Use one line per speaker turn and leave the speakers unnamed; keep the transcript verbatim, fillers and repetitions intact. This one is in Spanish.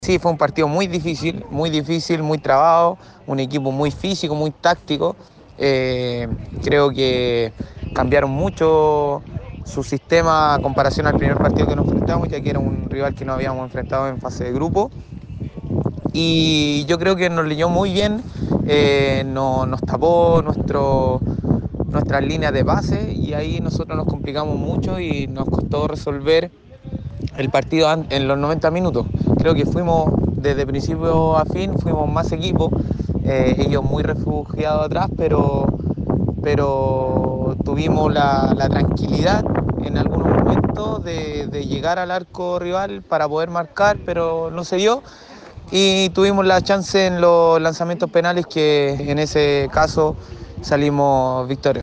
Sí, fue un partido muy difícil, muy difícil, muy trabado, un equipo muy físico, muy táctico. Eh, creo que cambiaron mucho su sistema a comparación al primer partido que nos enfrentamos, ya que era un rival que no habíamos enfrentado en fase de grupo. Y yo creo que nos leyó muy bien, eh, no, nos tapó nuestro, nuestras líneas de pase y ahí nosotros nos complicamos mucho y nos costó resolver el partido en los noventa minutos. Creo que fuimos desde principio a fin, fuimos más equipo, eh, ellos muy refugiados atrás, pero, pero tuvimos la, la tranquilidad en algunos momentos de, de llegar al arco rival para poder marcar, pero no se dio. Y tuvimos la chance en los lanzamientos penales que en ese caso salimos victoriosos.